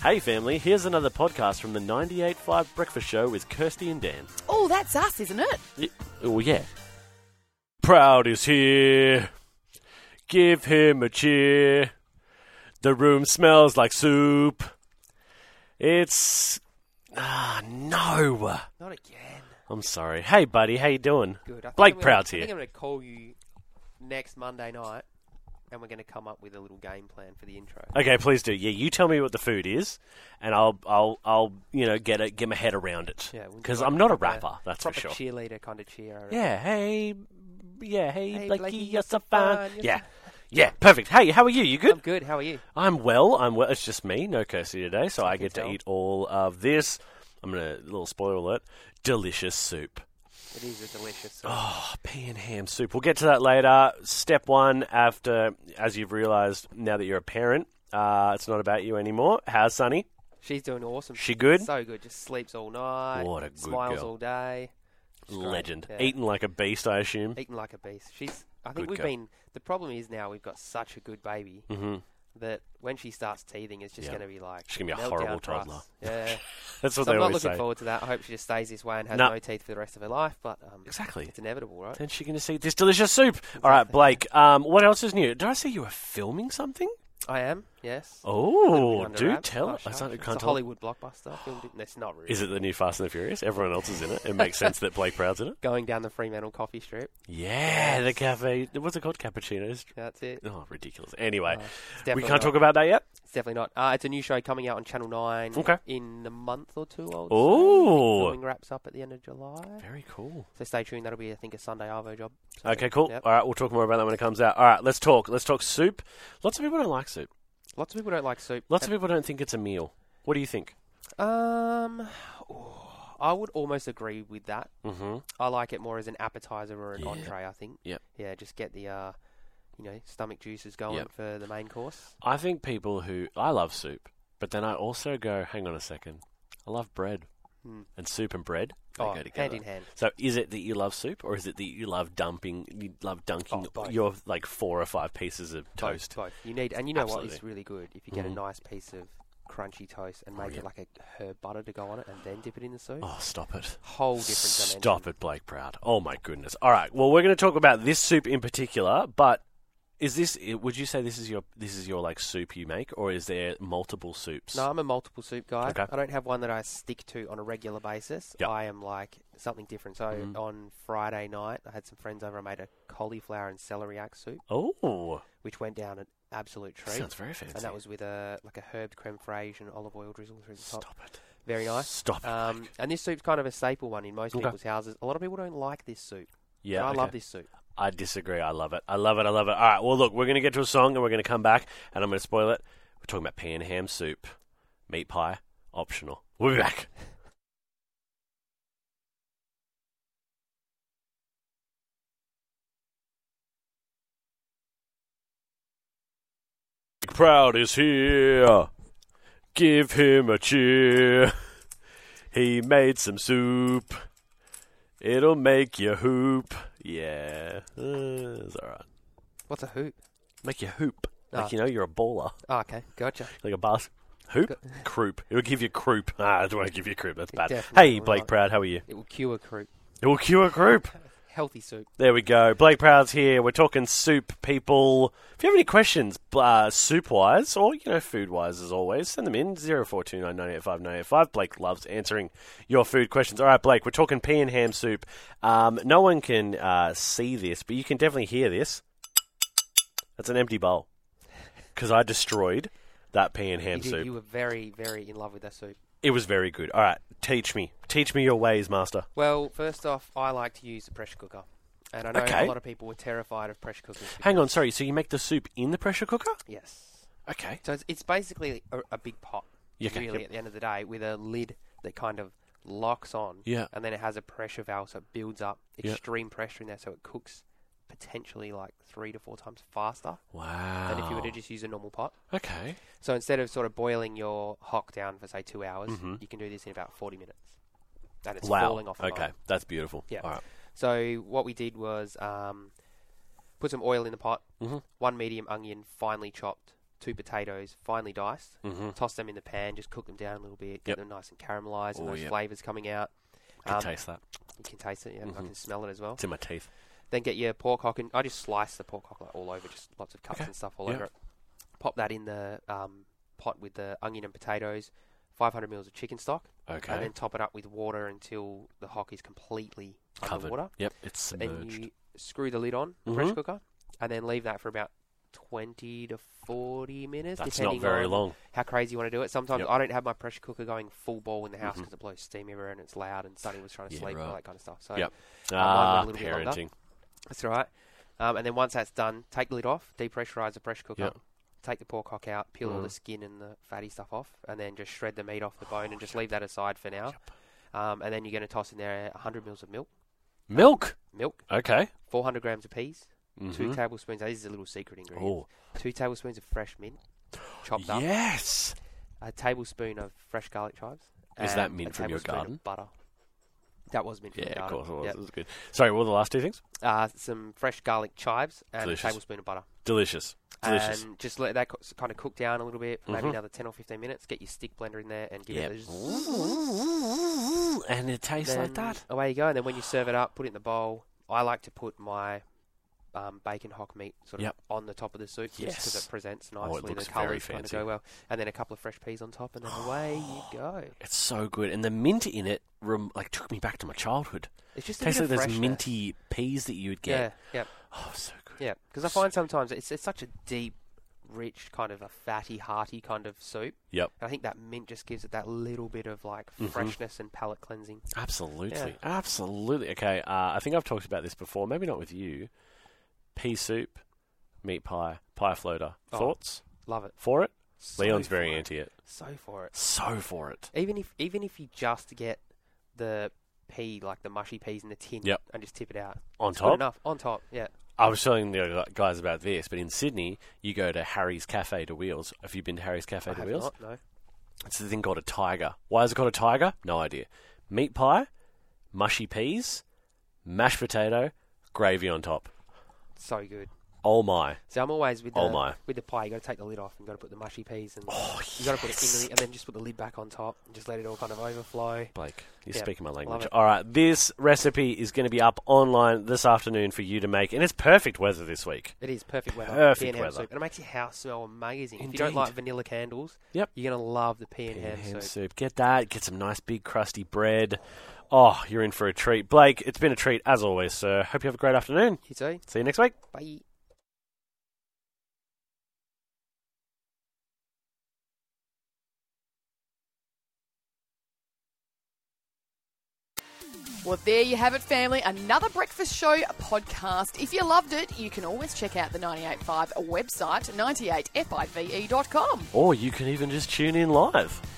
Hey family, here's another podcast from the 98.5 Breakfast Show with Kirsty and Dan. Oh, that's us, isn't it? Oh yeah. Proud is here. Give him a cheer. The room smells like soup. It's... no. Not again. I'm sorry. Hey buddy, how you doing? Good. Blake Proud's I here. think I'm going to call you next Monday night, and we're going to come up with a little game plan for the intro. Okay, please do. Yeah, you tell me what the food is, and I'll get my head around it. Yeah, we'll do because like I'm a not a proper- rapper, that's for proper sure. cheerleader kind of cheer. Yeah, hey, Hey, Blakey, you're you're so so fun. fun, you're Yeah, so- yeah, perfect. Hey, how are you? You good? I'm good. How are you? I'm well. It's just me, no Kirsty today, so I can get to tell. eat all of this. Little spoiler alert, delicious soup. It is a delicious. Oh, pea and ham soup. We'll get to that later. Step one, after, as you've realised, now that you're a parent, it's not about you anymore. How's Sunny? She's doing awesome. She good? So good. Just sleeps all night. What a good Smiles girl. all day. She's great. Legend. Yeah. Eating like a beast, I assume. Eating like a beast. I think Good we've girl. been. The problem is now we've got such a good baby that when she starts teething, it's just Yeah. going to be like She's gonna be a meltdown horrible for us. toddler. Yeah. That's what So they I'm not always looking say. forward to that. I hope she just stays this way and has No. no teeth for the rest of her life. But Exactly. it's inevitable, right? Then she's going to see this delicious soup. All right, Blake, what else is new? Did I see you were filming something? I am. Yes. Oh, Under do wraps, tell not us. shush. Can't It's a tell- Hollywood blockbuster. Filmed it. It's not really. Is it the new Fast and the Furious? Everyone else is in it. It makes sense that Blake Proud's in it. Going down the Fremantle coffee strip? Yeah, the cafe. What's it called? Cappuccinos? That's it. Oh, ridiculous. Anyway, It's we definitely can't not. talk about that yet? It's definitely not. It's a new show coming out on Channel 9 Okay. in a month or two. I would Ooh. say. Filming wraps up at the end of July. Very cool. So stay tuned. That'll be, I think, a Sunday Arvo job. So, Okay, cool. yep. All right, we'll talk more about that when it comes out. All right, let's talk. Let's talk soup. Lots of people don't like soup. Lots of people don't like soup. Lots of people don't think it's a meal. What do you think? I would almost agree with that. Mm-hmm. I like it more as an appetizer or an Yeah. entree, I think. Yep. Yeah, just get the, stomach juices going Yep. for the main course. I think people I love soup, but then I also go, hang on a second, I love bread. And soup and bread, they go together. hand in hand. So is it that you love soup, or is it that you love dunking both. your like 4 or 5 pieces of toast? Both. You need, and you know what is Absolutely. really good? If you get a nice piece of crunchy toast and make it like a herb butter to go on it and then dip it in the soup. Oh, stop it. Whole different dimension. Stop it, Blake Proud. Oh, my goodness. All right. Well, we're going to talk about this soup in particular, but would you say this is your like soup you make, or is there multiple soups? No, I'm a multiple soup guy. Okay. I don't have one that I stick to on a regular basis. Yep. I am like something different. So on Friday night, I had some friends over. I made a cauliflower and celeriac soup, Oh, which went down an absolute treat. sounds very fancy. And that was with a herbed creme fraiche and olive oil drizzle through the top. Stop it. Very nice. Stop it, Blake. And this soup's kind of a staple one in most Okay. people's houses. A lot of people don't like this soup. Yeah, But I okay. love this soup. I disagree. I love it. I love it. I love it. All right. Well, look, we're going to get to a song and we're going to come back and I'm going to spoil it. We're talking about pea and ham soup. Meat pie, optional. We'll be back. Proud is here. Give him a cheer. He made some soup. It'll make you hoop. Yeah. It's alright. What's a hoop? Make you hoop. Like, Ah. you're a baller. Oh, okay, gotcha. Like a bus. Hoop? Croup. It'll give you croup. I don't want to give you croup. That's bad. definitely Hey, will Blake not. Proud, how are you? It will cure croup. It will cure croup. Healthy soup. There we go. Blake Proud's here. We're talking soup, people. If you have any questions, soup-wise, or, food-wise, as always, send them in. 0429 985 985. Blake loves answering your food questions. All right, Blake, we're talking pea and ham soup. No one can see this, but you can definitely hear this. That's an empty bowl. Because I destroyed that pea and ham soup. You were very, very in love with that soup. It was very good. All right, teach me. Teach me your ways, master. Well, first off, I like to use the pressure cooker. And I know Okay. a lot of people were terrified of pressure cookers. Hang on, sorry. So you make the soup in the pressure cooker? Yes. Okay. So it's basically a big pot, Yeah, okay, really, yep. at the end of the day, with a lid that kind of locks on. Yeah. And then it has a pressure valve, so it builds up Yeah. extreme pressure in there, so it cooks potentially like 3 to 4 times faster Wow. than if you were to just use a normal pot. Okay. So instead of sort of boiling your hock down for, say, 2 hours, Mm-hmm. you can do this in about 40 minutes. And it's Wow. falling off the Okay, bone. that's beautiful. Yeah. All right. So what we did was put some oil in the pot, Mhm. 1 medium onion finely chopped, 2 potatoes, finely diced. Mm-hmm. Toss them in the pan, just cook them down a little bit, get them nice and caramelised, and those flavours coming out. I can taste that. You can taste it, I can smell it as well. It's in my teeth. Then get your pork hock, and I just slice the pork hock all over, just lots of cuts and stuff all over it. Pop that in the pot with the onion and potatoes, 500 mils of chicken stock, and then top it up with water until the hock is completely covered. Underwater. Yep, it's submerged. Then you screw the lid on the pressure cooker, and then leave that for about 20 to 40 minutes. That's depending not very on long. how crazy you want to do it. Sometimes I don't have my pressure cooker going full ball in the house because it blows steam everywhere and it's loud, and Sonny was trying to sleep and all that kind of stuff. So mine went a little bit longer. Parenting. That's all right. And then once that's done, take the lid off, depressurize the pressure cooker, take the pork hock out, peel all the skin and the fatty stuff off, and then just shred the meat off the bone and just leave that aside for now. And then you're going to toss in there 100 mils of milk. Milk? Okay. 400 grams of peas, 2 tablespoons. This is a little secret ingredient. 2 tablespoons of fresh mint, chopped up. Yes. A tablespoon of fresh garlic chives. Is that mint from your garden? Of butter. That was mint from the garden. Yeah, of course it was. Yep. It was good. Sorry, what were the last 2 things? Some fresh garlic chives and Delicious. a tablespoon of butter. Delicious. And just let that kind of cook down a little bit for maybe another 10 or 15 minutes. Get your stick blender in there and give it a... And it tastes like that. Away you go. And then when you serve it up, put it in the bowl. I like to put my bacon hock meat sort of on the top of the soup just because it presents nicely. It looks the colours very kind of fancy. go well. And then a couple of fresh peas on top, and then away you go. It's so good. And the mint in it took me back to my childhood. It's just tastes like those those minty peas that you would get. Yeah. Oh, so good. Yeah, because I find sometimes it's such a deep, rich, kind of a fatty, hearty kind of soup. Yep. And I think that mint just gives it that little bit of like freshness and palate cleansing. Absolutely. Absolutely. Okay, I think I've talked about this before, maybe not with you. Pea soup, meat pie, pie floater. Thoughts? Love it. For it? So Leon's very anti it. So for it. So for it. Even if you just get the pea, like the mushy peas in the tin, and just tip it out. On it's top? Good enough. On top, yeah. I was telling the guys about this, but in Sydney, you go to Harry's Cafe de Wheels. Have you been to Harry's Cafe de Wheels? Not, no. It's the thing called a tiger. Why is it called a tiger? No idea. Meat pie, mushy peas, mashed potato, gravy on top. So good. Oh my. So I'm always with the pie, you got to take the lid off and got to put the mushy peas and you got to put it in and then just put the lid back on top and just let it all kind of overflow. Blake, you're speaking my language. Love it. All right, this recipe is going to be up online this afternoon for you to make, and it's perfect weather this week. It is perfect weather. Perfect pea and ham weather. soup. And it makes your house smell amazing. Indeed. If you don't like vanilla candles, you're going to love the pea and ham soup. Get that. Get some nice big crusty bread. Oh, you're in for a treat. Blake, it's been a treat as always, sir. Hope you have a great afternoon. You too. See you next week. Bye. Well, there you have it, family. Another Breakfast Show podcast. If you loved it, you can always check out the 98.5 website, 98five.com. Or you can even just tune in live.